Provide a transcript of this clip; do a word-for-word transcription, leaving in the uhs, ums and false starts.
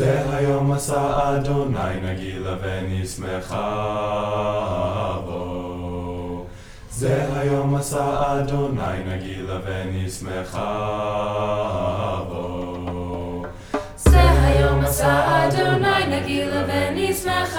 זה היום עשה אדוני, נגילה ונשמחה בו. זה היום עשה אדוני, נגילה ונשמחה בו. זה היום עשה אדוני, נגילה ונשמחה